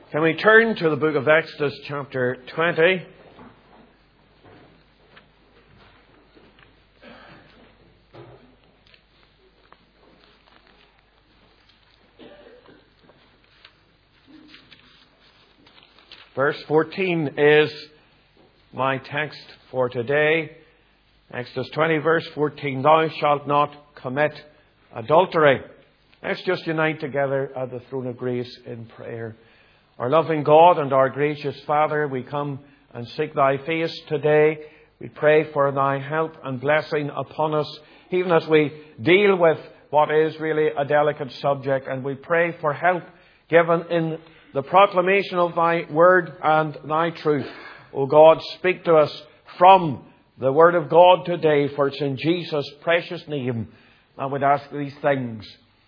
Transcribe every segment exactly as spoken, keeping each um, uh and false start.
Can we turn to the book of Exodus chapter twenty? Verse fourteen is my text for today. Exodus twenty, verse fourteen. Thou shalt not commit adultery. Let's just unite together at the throne of grace in prayer. Our loving God and our gracious Father, we come and seek Thy face today. We pray for Thy help and blessing upon us, even as we deal with what is really a delicate subject. And we pray for help given in the proclamation of Thy word and Thy truth. O God, speak to us from the word of God today, for it's in Jesus' precious name I would ask these things.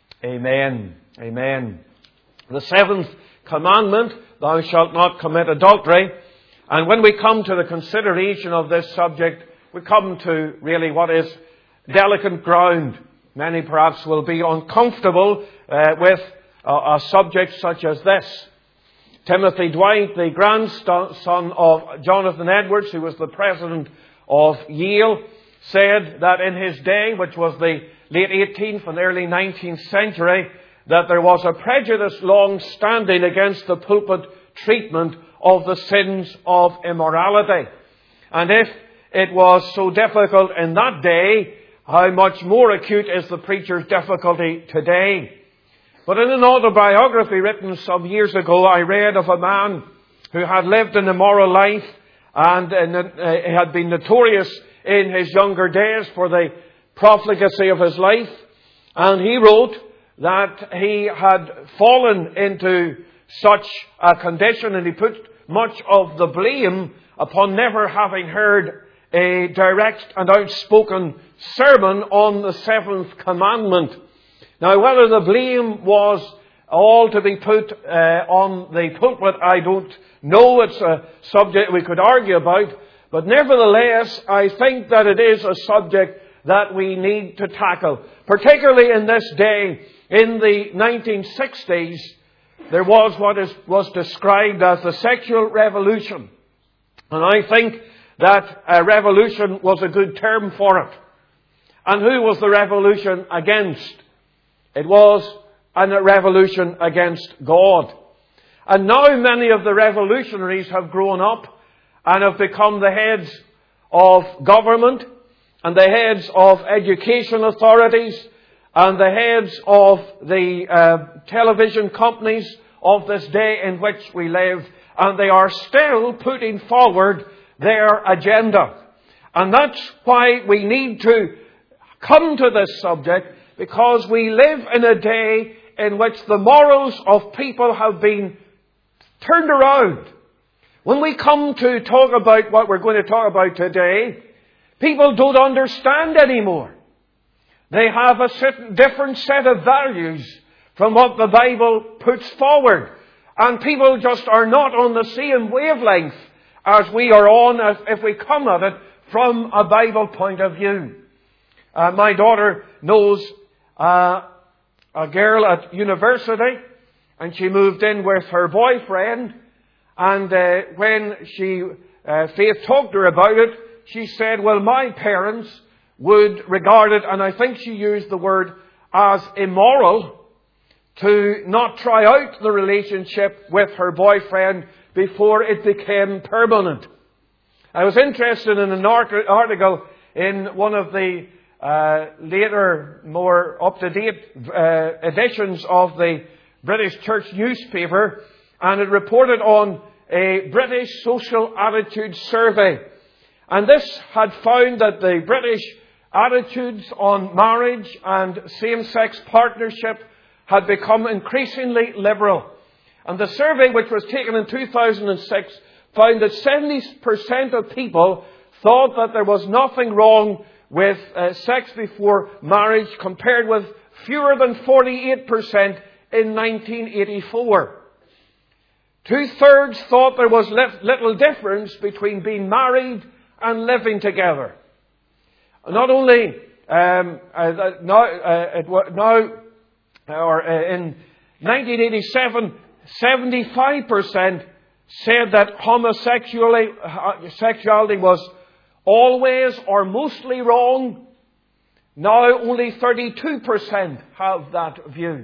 Amen. Amen. The seventh commandment, thou shalt not commit adultery. And when we come to the consideration of this subject, we come to really what is delicate ground. Many perhaps will be uncomfortable uh, with a, a subject such as this. Timothy Dwight, the grandson of Jonathan Edwards, who was the president of Yale, said that in his day, which was the late eighteenth and early nineteenth century, that there was a prejudice long standing against the pulpit treatment of the sins of immorality. And if it was so difficult in that day, how much more acute is the preacher's difficulty today? But in an autobiography written some years ago, I read of a man who had lived an immoral life and he had been notorious in his younger days for the profligacy of his life. And he wrote that he had fallen into such a condition, and he put much of the blame upon never having heard a direct and outspoken sermon on the seventh commandment. Now, whether the blame was all to be put uh, on the pulpit, I don't know. It's a subject we could argue about. But nevertheless, I think that it is a subject that we need to tackle. Particularly in this day, in the nineteen sixties, there was what is, was described as the sexual revolution. And I think that a revolution was a good term for it. And who was the revolution against? It was a revolution against God. And now many of the revolutionaries have grown up and have become the heads of government and the heads of education authorities and the heads of the uh, television companies of this day in which we live. And they are still putting forward their agenda. And that's why we need to come to this subject, because we live in a day in which the morals of people have been turned around. When we come to talk about what we're going to talk about today, people don't understand anymore. They have a certain different set of values from what the Bible puts forward. And people just are not on the same wavelength as we are on if we come at it from a Bible point of view. Uh, my daughter knows uh, a girl at university, and she moved in with her boyfriend. And uh, when she, uh, Faith talked to her about it, she said, well, my parents would regard it, and I think she used the word, as immoral to not try out the relationship with her boyfriend before it became permanent. I was interested in an article in one of the uh, later, more up-to-date uh, editions of the British Church newspaper, and it reported on a British social attitude survey. And this had found that the British attitudes on marriage and same-sex partnership had become increasingly liberal. And the survey, which was taken in two thousand six, found that seventy percent of people thought that there was nothing wrong with uh, sex before marriage, compared with fewer than forty-eight percent in nineteen eighty-four. Two-thirds thought there was little difference between being married and living together. Not only um, uh, now, uh, it, now or uh, in nineteen eighty-seven, seventy-five percent said that homosexuality sexuality was always or mostly wrong. Now only thirty-two percent have that view.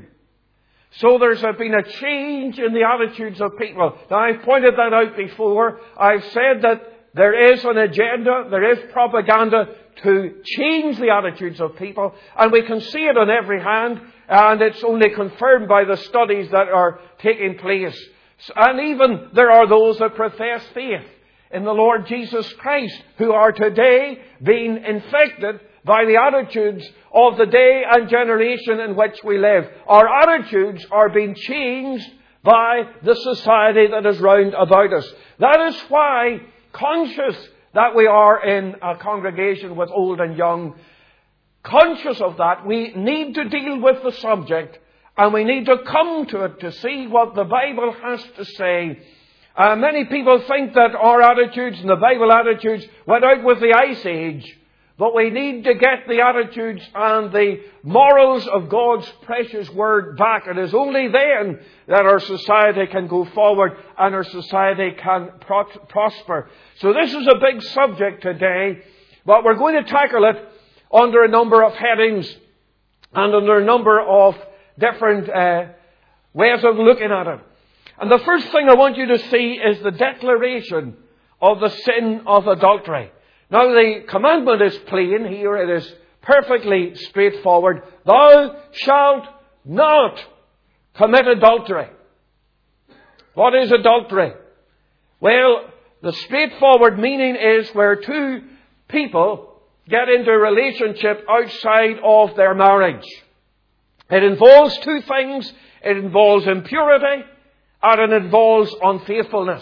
So there's been a change in the attitudes of people. Now I've pointed that out before. I've said that there is an agenda, there is propaganda to change the attitudes of people, and we can see it on every hand, and it's only confirmed by the studies that are taking place. And even there are those that profess faith in the Lord Jesus Christ who are today being infected by the attitudes of the day and generation in which we live. Our attitudes are being changed by the society that is round about us. That is why, conscious that we are in a congregation with old and young, conscious of that, we need to deal with the subject, and we need to come to it to see what the Bible has to say. Uh, many people think that our attitudes and the Bible attitudes went out with the Ice Age. But we need to get the attitudes and the morals of God's precious Word back. It is only then that our society can go forward and our society can pro- prosper. So this is a big subject today, but we're going to tackle it under a number of headings and under a number of different uh, ways of looking at it. And the first thing I want you to see is the declaration of the sin of adultery. Now the commandment is plain here. It is perfectly straightforward. Thou shalt not commit adultery. What is adultery? Well, the straightforward meaning is where two people get into a relationship outside of their marriage. It involves two things. It involves impurity and it involves unfaithfulness.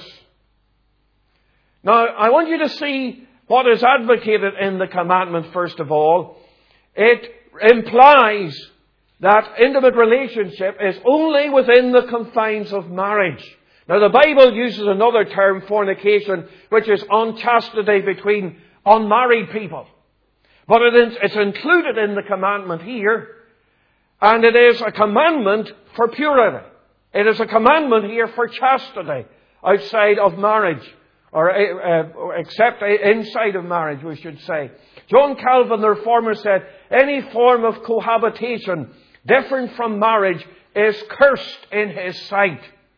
Now, I want you to see what is advocated in the commandment, first of all. It implies that intimate relationship is only within the confines of marriage. Now, the Bible uses another term, fornication, which is unchastity between unmarried people. But it is, it's included in the commandment here, and it is a commandment for purity. It is a commandment here for chastity outside of marriage. Or uh, except inside of marriage, we should say. John Calvin, the Reformer, said, any form of cohabitation different from marriage is cursed in his sight.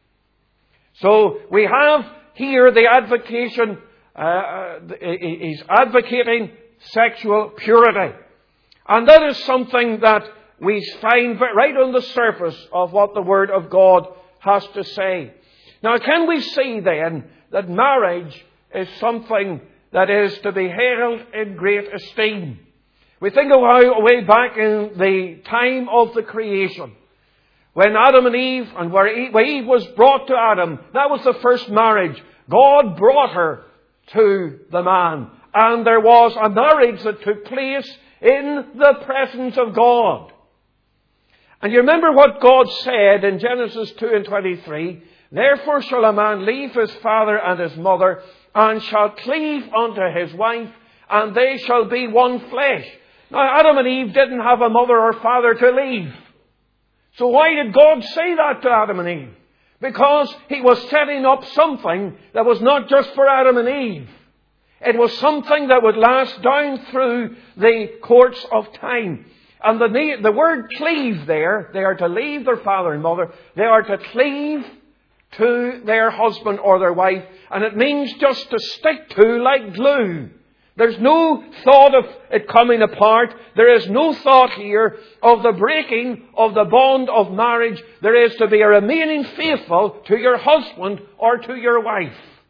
So we have here the advocation, uh, he's advocating sexual purity. And that is something that we find right on the surface of what the Word of God has to say. Now, can we see then that marriage is something that is to be held in great esteem? We think of how way back in the time of the creation, when Adam and Eve, and where Eve was brought to Adam, that was the first marriage. God brought her to the man, and there was a marriage that took place in the presence of God. And you remember what God said in Genesis two and twenty-three, therefore shall a man leave his father and his mother, and shall cleave unto his wife, and they shall be one flesh. Now, Adam and Eve didn't have a mother or father to leave. So why did God say that to Adam and Eve? Because He was setting up something that was not just for Adam and Eve. It was something that would last down through the course of time. And the, the word cleave there, they are to leave their father and mother. They are to cleave to their husband or their wife. And it means just to stick to like glue. There's no thought of it coming apart. There is no thought here of the breaking of the bond of marriage. There is to be a remaining faithful to your husband or to your wife.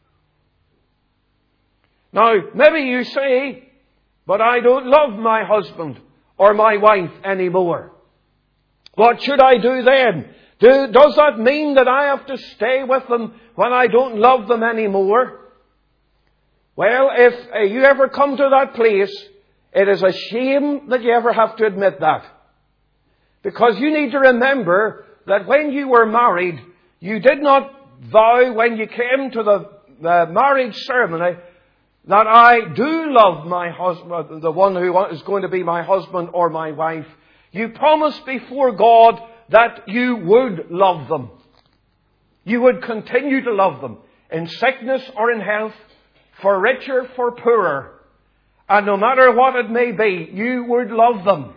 Now, maybe you say, but I don't love my husband or my wife anymore. What should I do then? Do, does that mean that I have to stay with them when I don't love them anymore? Well, if uh, you ever come to that place, it is a shame that you ever have to admit that. Because you need to remember that when you were married, you did not vow when you came to the, the marriage ceremony that I do love my husband, the one who is going to be my husband or my wife. You promised before God that you would love them. You would continue to love them in sickness or in health, for richer, for poorer. And no matter what it may be, you would love them.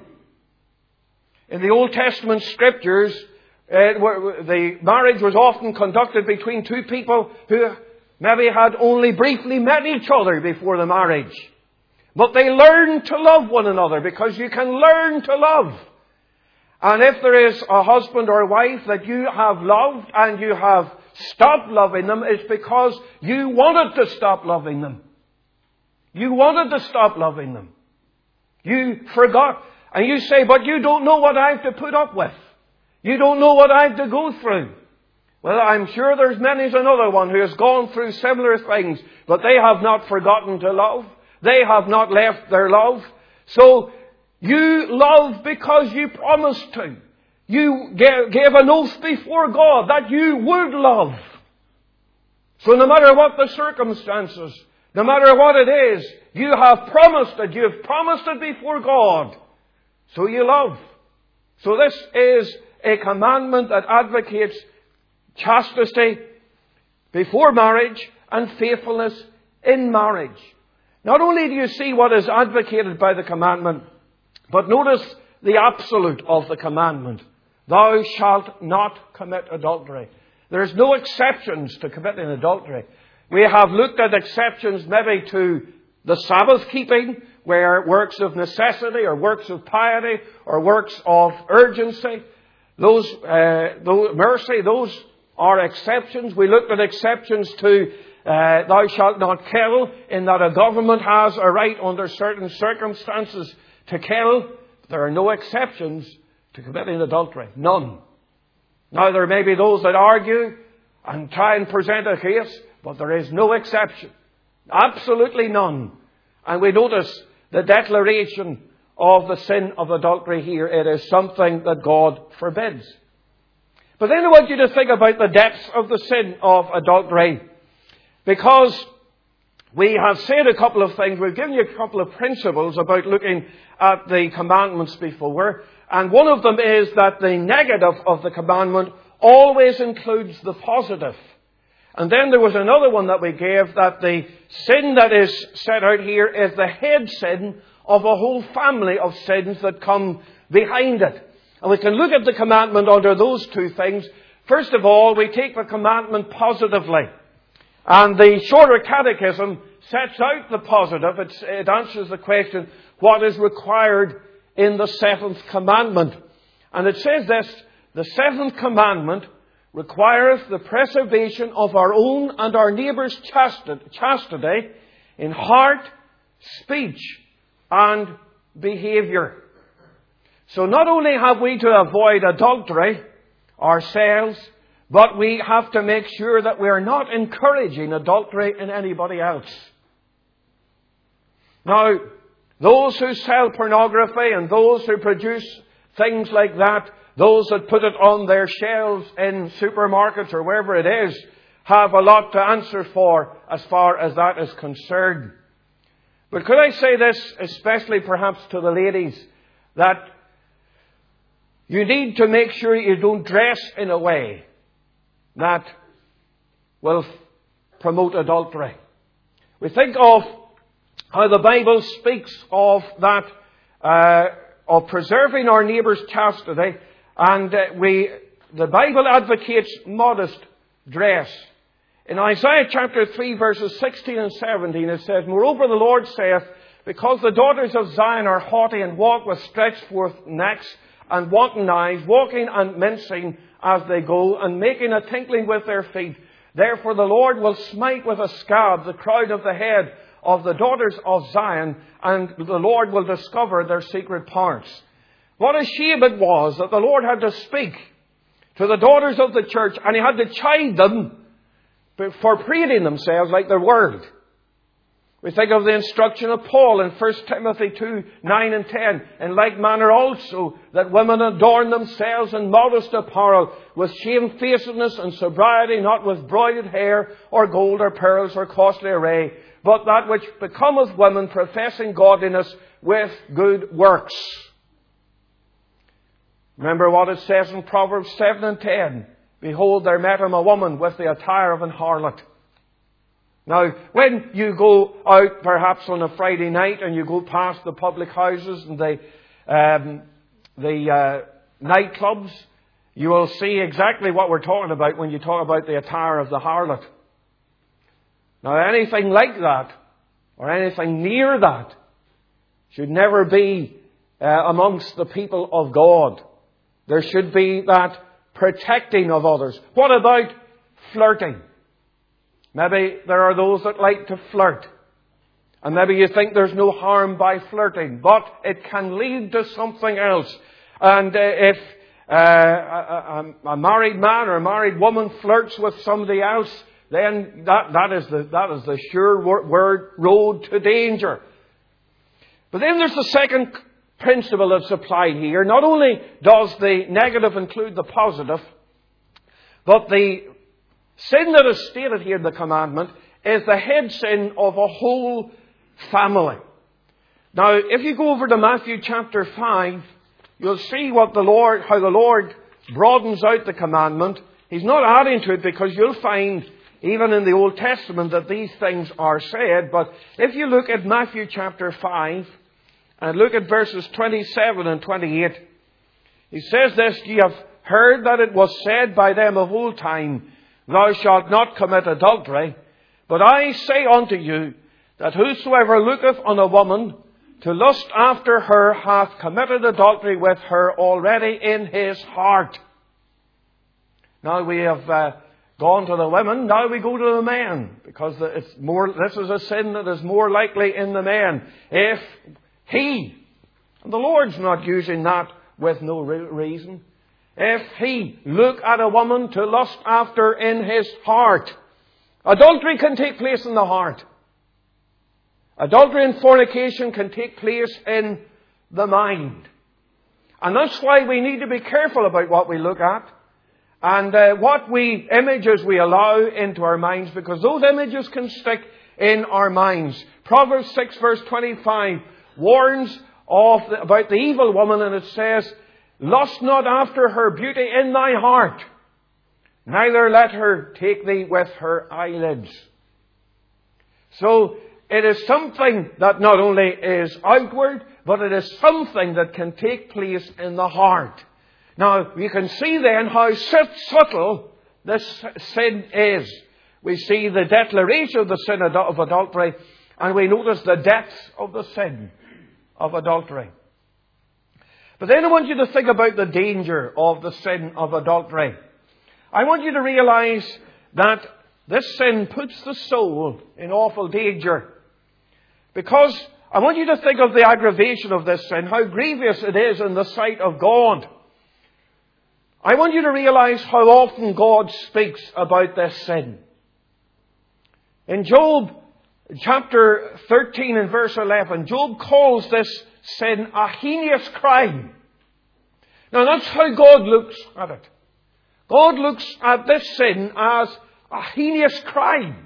In the Old Testament scriptures, uh, the marriage was often conducted between two people who maybe had only briefly met each other before the marriage. But they learned to love one another, because you can learn to love. And if there is a husband or a wife that you have loved and you have stopped loving them, it's because you wanted to stop loving them. You wanted to stop loving them. You forgot. And you say, but you don't know what I have to put up with. You don't know what I have to go through. Well, I'm sure there's many another one who has gone through similar things, but they have not forgotten to love. They have not left their love. So you love because you promised to. You gave, gave an oath before God that you would love. So no matter what the circumstances, no matter what it is, you have promised it. You have promised it before God. So you love. So this is a commandment that advocates chastity before marriage and faithfulness in marriage. Not only do you see what is advocated by the commandment, but notice the absolute of the commandment. Thou shalt not commit adultery. There's no exceptions to committing adultery. We have looked at exceptions maybe to the Sabbath keeping, where works of necessity or works of piety or works of urgency, those, uh, those mercy, those are exceptions. We looked at exceptions to uh, thou shalt not kill, in that a government has a right under certain circumstances to kill. There are no exceptions to committing adultery. None. Now there may be those that argue and try and present a case, but there is no exception. Absolutely none. And we notice the declaration of the sin of adultery here. It is something that God forbids. But then I want you to think about the depths of the sin of adultery. Because we have said a couple of things. We've given you a couple of principles about looking at the commandments before. And one of them is that the negative of the commandment always includes the positive. And then there was another one that we gave, that the sin that is set out here is the head sin of a whole family of sins that come behind it. And we can look at the commandment under those two things. First of all, we take the commandment positively. And the Shorter Catechism sets out the positive. It's, it answers the question, what is required in the seventh commandment? And it says this: the seventh commandment requireth the preservation of our own and our neighbour's chastity in heart, speech, and behaviour. So not only have we to avoid adultery ourselves, but we have to make sure that we are not encouraging adultery in anybody else. Now, those who sell pornography and those who produce things like that, those that put it on their shelves in supermarkets or wherever it is, have a lot to answer for as far as that is concerned. But could I say this, especially perhaps to the ladies, that you need to make sure you don't dress in a way that will promote adultery. We think of how the Bible speaks of that, uh, of preserving our neighbour's chastity, and uh, we, the Bible advocates modest dress. In Isaiah chapter three, verses sixteen and seventeen, it says, Moreover the Lord saith, Because the daughters of Zion are haughty and walk with stretched forth necks and wanton eyes, walking and mincing as they go, and making a tinkling with their feet. Therefore the Lord will smite with a scab the crown of the head of the daughters of Zion, and the Lord will discover their secret parts. What a shame it was that the Lord had to speak to the daughters of the church, and He had to chide them for parading themselves like the world. We think of the instruction of Paul in First Timothy two, nine and ten. In like manner also, that women adorn themselves in modest apparel, with shamefacedness and sobriety, not with broided hair, or gold, or pearls, or costly array, but that which becometh women, professing godliness with good works. Remember what it says in Proverbs seven and ten. behold, there met him a woman with the attire of an harlot. Now, when you go out perhaps on a Friday night and you go past the public houses and the, um, the uh, nightclubs, you will see exactly what we're talking about when you talk about the attire of the harlot. Now, anything like that, or anything near that, should never be uh, amongst the people of God. There should be that protecting of others. What about flirting? Maybe there are those that like to flirt. And maybe you think there's no harm by flirting. But it can lead to something else. And uh, if uh, a, a, a married man or a married woman flirts with somebody else, then that, that is the, that is the sure word road to danger. But then there's the second principle that's applied here. Not only does the negative include the positive, but the sin that is stated here in the commandment is the head sin of a whole family. Now, if you go over to Matthew chapter five, you'll see what the Lord, how the Lord broadens out the commandment. He's not adding to it, because you'll find even in the Old Testament that these things are said. But if you look at Matthew chapter five and look at verses twenty-seven and twenty-eight, he says this, "Ye have heard that it was said by them of old time, Thou shalt not commit adultery. But I say unto you, that whosoever looketh on a woman to lust after her hath committed adultery with her already in his heart." Now we have uh, gone to the women, now we go to the men, because it's more. This is a sin that is more likely in the men. If he, and the Lord's not using that with no re- reason, if he look at a woman to lust after in his heart, adultery can take place in the heart. Adultery and fornication can take place in the mind. And that's why we need to be careful about what we look at and uh, what we images we allow into our minds, because those images can stick in our minds. Proverbs six verse twenty-five warns of the, about the evil woman, and it says, "Lust not after her beauty in thy heart, neither let her take thee with her eyelids." So it is something that not only is outward, but it is something that can take place in the heart. Now, you can see then how subtle this sin is. We see the declaration of the sin of adultery, and we notice the depths of the sin of adultery. But then I want you to think about the danger of the sin of adultery. I want you to realize that this sin puts the soul in awful danger. Because I want you to think of the aggravation of this sin, how grievous it is in the sight of God. I want you to realize how often God speaks about this sin. In Job chapter thirteen and verse eleven, Job calls this sin a heinous crime. Now that's how God looks at it. God looks at this sin as a heinous crime.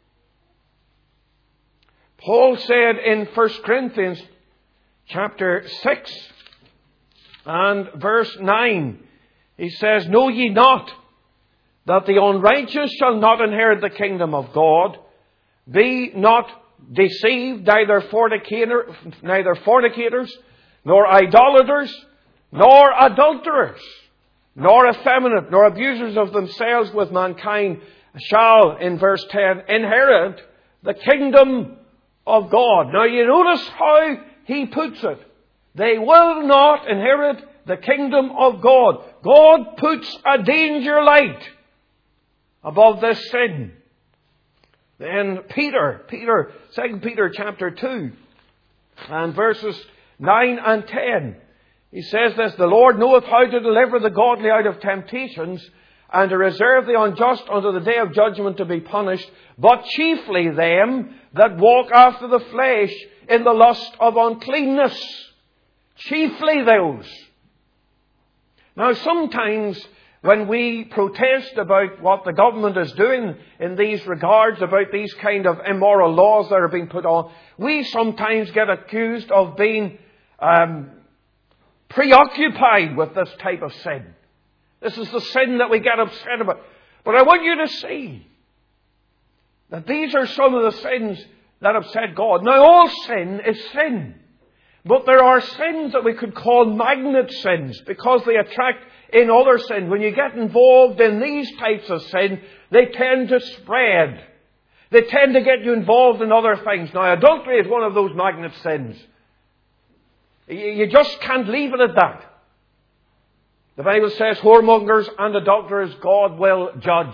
Paul said in First Corinthians chapter six and verse nine, he says, "Know ye not that the unrighteous shall not inherit the kingdom of God? Be not deceived, neither fornicator, neither fornicators, nor idolaters, nor adulterers, nor effeminate, nor abusers of themselves with mankind shall," in verse ten, "inherit the kingdom of God." Now you notice how he puts it. They will not inherit the kingdom of God. God puts a danger light above this sin. Then Peter, Peter, Second Peter chapter two and verses nine and ten. He says this, "The Lord knoweth how to deliver the godly out of temptations, and to reserve the unjust unto the day of judgment to be punished, but chiefly them that walk after the flesh in the lust of uncleanness." Chiefly those. Now sometimes when we protest about what the government is doing in these regards, about these kind of immoral laws that are being put on, we sometimes get accused of being um, preoccupied with this type of sin. This is the sin that we get upset about. But I want you to see that these are some of the sins that upset God. Now, all sin is sin. But there are sins that we could call magnet sins because they attract in other sins. When you get involved in these types of sin, they tend to spread. They tend to get you involved in other things. Now, adultery is one of those magnet sins. You just can't leave it at that. The Bible says, whoremongers and adulterers God will judge.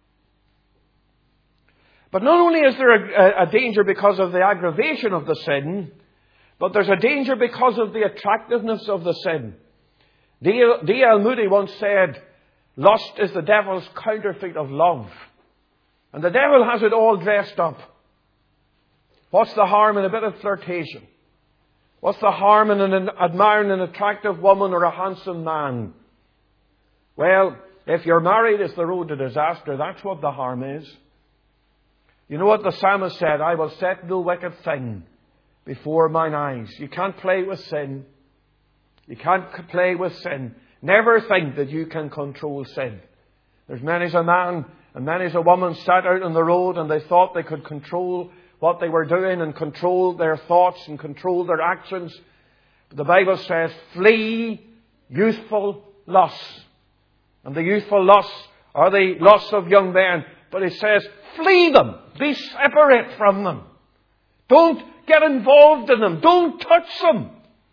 But not only is there a, a danger because of the aggravation of the sin, but there's a danger because of the attractiveness of the sin. D L Moody once said, lust is the devil's counterfeit of love. And the devil has it all dressed up. What's the harm in a bit of flirtation? What's the harm in an, admiring an attractive woman or a handsome man? Well, if you're married, it's the road to disaster. That's what the harm is. You know what the psalmist said? I will set no wicked thing before mine eyes. You can't play with sin. You can't play with sin. Never think that you can control sin. There's many as a man and many as a woman sat out on the road and they thought they could control what they were doing and control their thoughts and control their actions. But the Bible says, flee youthful lusts. And the youthful lusts are the lusts of young men. But it says, flee them. Be separate from them. Don't get involved in them. Don't touch them.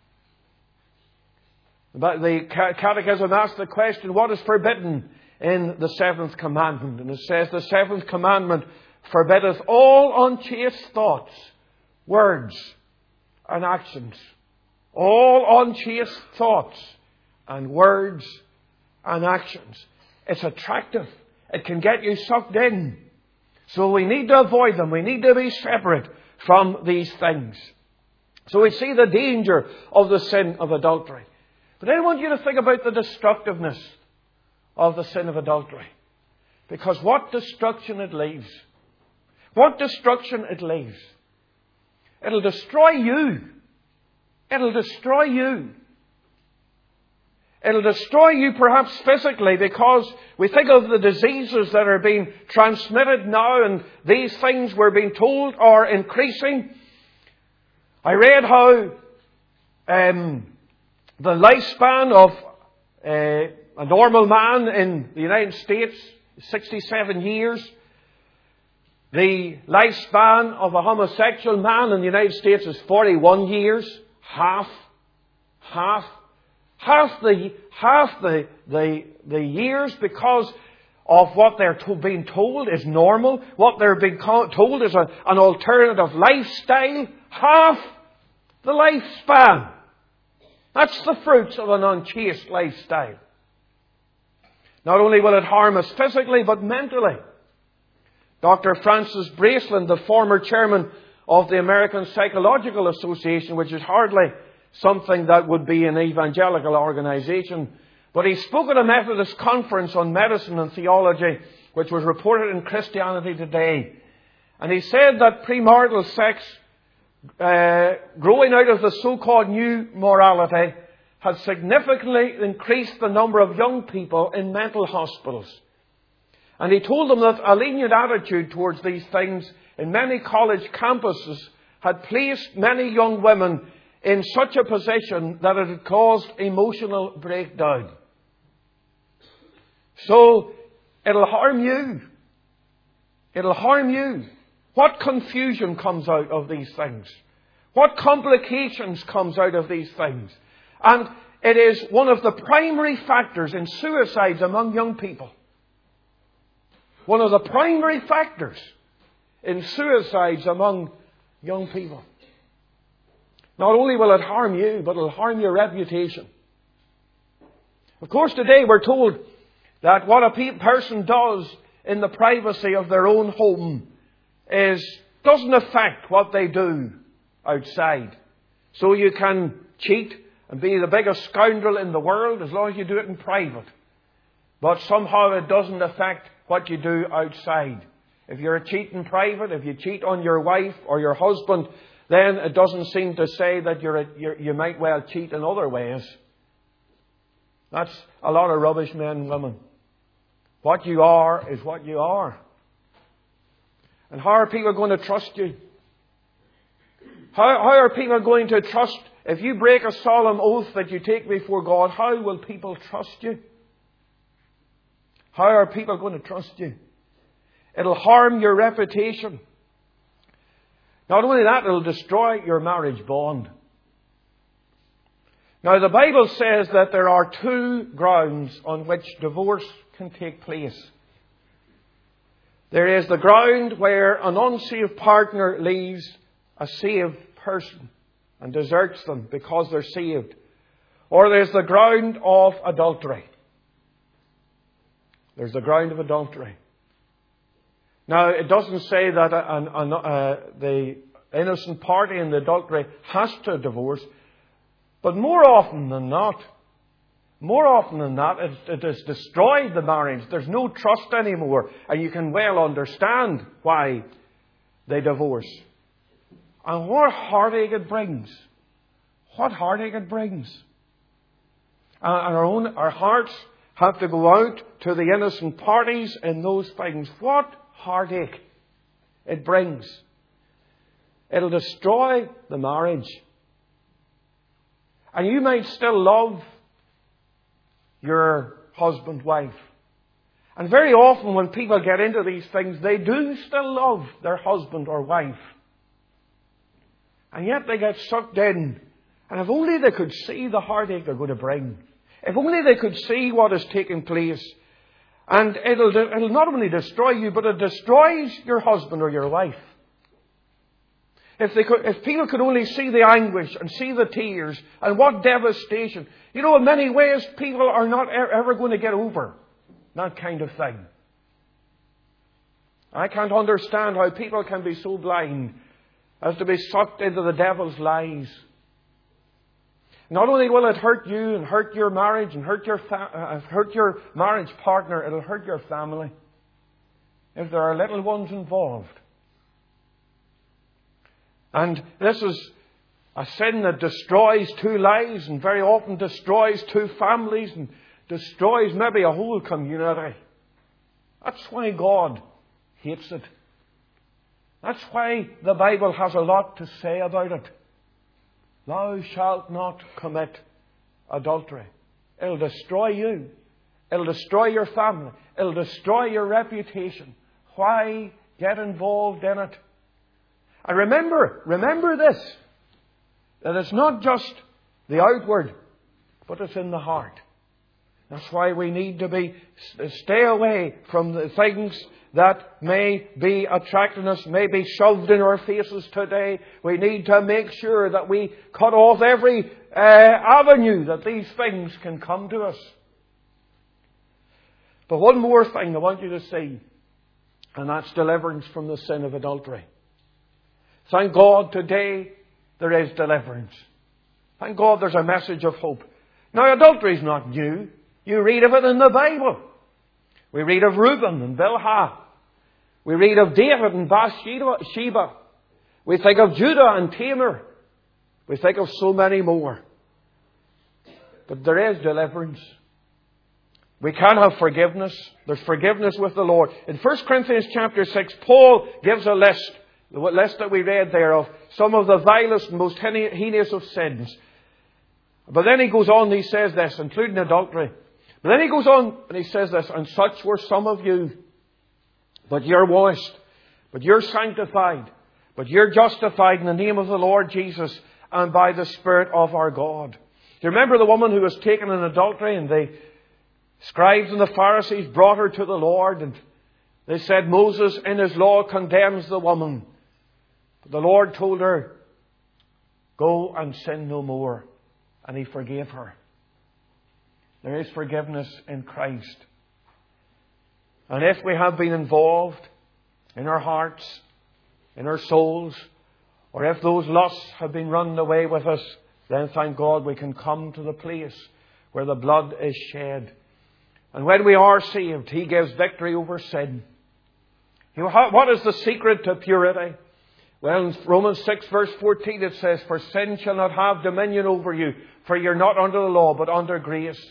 The Catechism asks the question, what is forbidden in the seventh commandment? And it says, the seventh commandment forbiddeth all unchaste thoughts, words, and actions. All unchaste thoughts and words and actions. It's attractive. It can get you sucked in. So we need to avoid them. We need to be separate from these things. So we see the danger of the sin of adultery. But I want you to think about the destructiveness of the sin of adultery. Because what destruction it leaves. What destruction it leaves. It'll destroy you. It'll destroy you. It'll destroy you perhaps physically because we think of the diseases that are being transmitted now and these things we're being told are increasing. I read how um, the lifespan of uh, a normal man in the United States is sixty-seven years. The lifespan of a homosexual man in the United States is forty-one years. Half. Half. Half the, half the, the, the years because of what they're to, being told is normal. What they're being told is a, an alternative lifestyle. Half the lifespan. That's the fruits of an unchaste lifestyle. Not only will it harm us physically, but mentally. Doctor Francis Braceland, the former chairman of the American Psychological Association, which is hardly something that would be an evangelical organization, but he spoke at a Methodist conference on medicine and theology, which was reported in Christianity Today. And he said that premarital sex, uh, growing out of the so-called new morality, had significantly increased the number of young people in mental hospitals. And he told them that a lenient attitude towards these things in many college campuses had placed many young women in such a position that it had caused emotional breakdown. So, it'll harm you. It'll harm you. What confusion comes out of these things? What complications comes out of these things? And it is one of the primary factors in suicides among young people. One of the primary factors in suicides among young people. Not only will it harm you, but it'll harm your reputation. Of course, today we're told that what a pe- person does in the privacy of their own home is doesn't affect what they do outside. So you can cheat and be the biggest scoundrel in the world as long as you do it in private. But somehow it doesn't affect what you do outside. If you're a cheat in private, if you cheat on your wife or your husband, then it doesn't seem to say that you're, a, you're you might well cheat in other ways. That's a lot of rubbish, men and women. What you are is what you are. And how are people going to trust you? How, how are people going to trust? If you break a solemn oath that you take before God, how will people trust you? How are people going to trust you? It'll harm your reputation. Not only that, it'll destroy your marriage bond. Now, the Bible says that there are two grounds on which divorce can take place. There is the ground where an unsaved partner leaves a saved person and deserts them because they're saved. Or there's the ground of adultery. There's the ground of adultery. Now, it doesn't say that an, an, uh, the innocent party in the adultery has to divorce. But more often than not, more often than not, it, it has destroyed the marriage. There's no trust anymore. And you can well understand why they divorce. And what heartache it brings. What heartache it brings. And our own, our hearts have to go out to the innocent parties in those things. What heartache it brings. It'll destroy the marriage. And you might still love your husband, wife. And very often when people get into these things, they do still love their husband or wife. And yet they get sucked in. And if only they could see the heartache they're going to bring. If only they could see what is taking place. And it'll, it'll not only destroy you, but it destroys your husband or your wife. If they could, if people could only see the anguish and see the tears and what devastation. You know, in many ways, people are not ever going to get over that kind of thing. I can't understand how people can be so blind as to be sucked into the devil's lies. Not only will it hurt you and hurt your marriage and hurt your fa- uh, hurt your marriage partner, it'll hurt your family if there are little ones involved. And this is a sin that destroys two lives and very often destroys two families and destroys maybe a whole community. That's why God hates it. That's why the Bible has a lot to say about it. Thou shalt not commit adultery. It'll destroy you. It'll destroy your family. It'll destroy your reputation. Why get involved in it? And remember, remember this, that it's not just the outward, but it's in the heart. That's why we need to be stay away from the things that may be attracting us, may be shoved in our faces today. We need to make sure that we cut off every uh, avenue that these things can come to us. But one more thing I want you to see, and that's deliverance from the sin of adultery. Thank God today there is deliverance. Thank God there's a message of hope. Now, adultery is not new. You read of it in the Bible. We read of Reuben and Bilhah. We read of David and Bathsheba. We think of Judah and Tamar. We think of so many more. But there is deliverance. We can have forgiveness. There's forgiveness with the Lord. In First Corinthians chapter six, Paul gives a list, the list that we read there, of some of the vilest and most heinous of sins. But then he goes on and he says this, including adultery. But then he goes on and he says this, and such were some of you. But you're washed, but you're sanctified, but you're justified in the name of the Lord Jesus and by the Spirit of our God. Do you remember the woman who was taken in adultery, and the scribes and the Pharisees brought her to the Lord, and they said, Moses in his law condemns the woman. But the Lord told her, go and sin no more. And he forgave her. There is forgiveness in Christ. And if we have been involved in our hearts, in our souls, or if those lusts have been run away with us, then thank God we can come to the place where the blood is shed. And when we are saved, He gives victory over sin. What is the secret to purity? Well, in Romans six verse fourteen it says, for sin shall not have dominion over you, for you're not under the law, but under grace.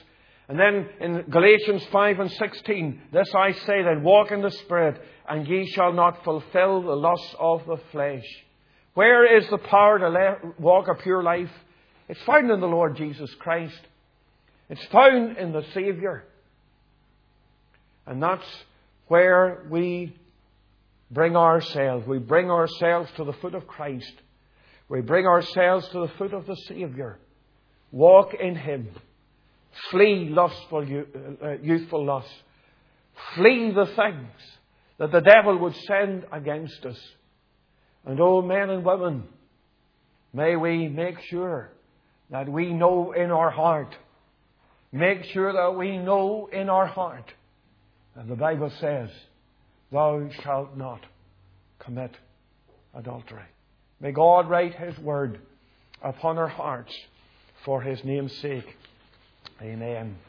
And then in Galatians five and sixteen, this I say then, walk in the Spirit, and ye shall not fulfill the lusts of the flesh. Where is the power to le- walk a pure life? It's found in the Lord Jesus Christ. It's found in the Saviour. And that's where we bring ourselves. We bring ourselves to the foot of Christ. We bring ourselves to the foot of the Saviour. Walk in Him. Flee lustful, youthful lust. Flee the things that the devil would send against us. And oh, men and women, may we make sure that we know in our heart, make sure that we know in our heart, and the Bible says, thou shalt not commit adultery. May God write His word upon our hearts for His name's sake. Amen.